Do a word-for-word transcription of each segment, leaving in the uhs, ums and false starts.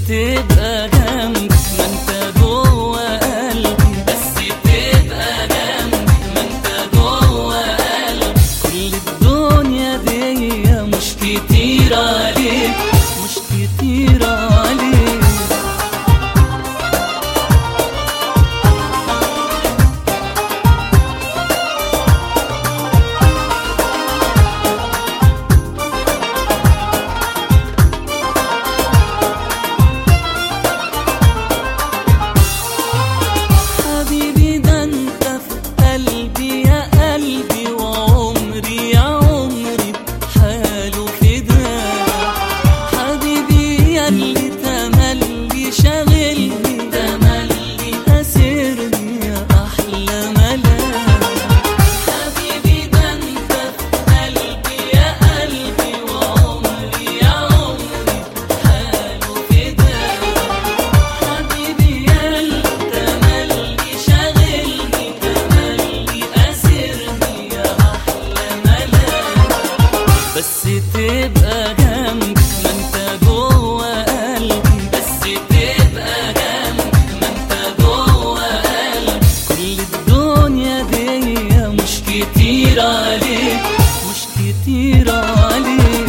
تبقى جنبي ما انت جوه قلبي، بس تبقى جنبي ما انت جوه قلبي. كل الدنيا دي مش كتير عليك، مش كتير عليك. بس تبقى جنبي ما انت جوه قلبي، بس تبقى جنبي ما انت جوه قلبي. كل الدنيا دي مش كتير عليك، مش كتير عليك.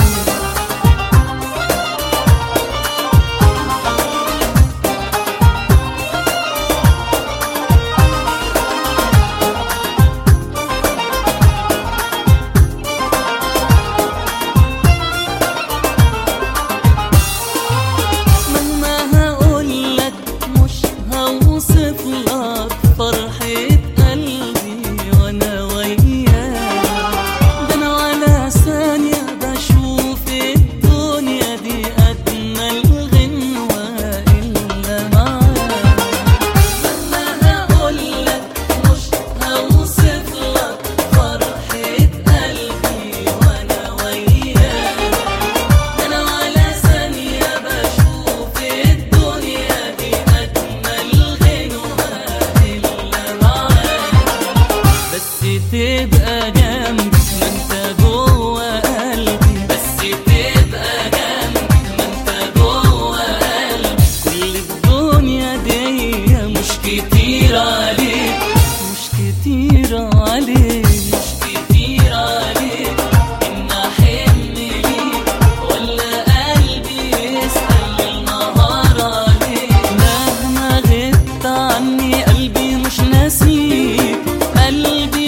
تبقى جنبي ما انت جوه قلبي، بس تبقى جنبي ما انت جوه قلبي. كل الدنيا دي مش كتير عليك، مش كتير عليك، مش كتير عليك. ان احن ليك ولا قلبي يسأل النهار عليك. مهما غبت عني قلبي مش ناسيك، قلبي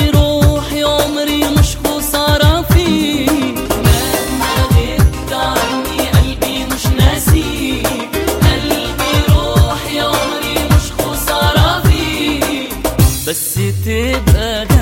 بس تبقى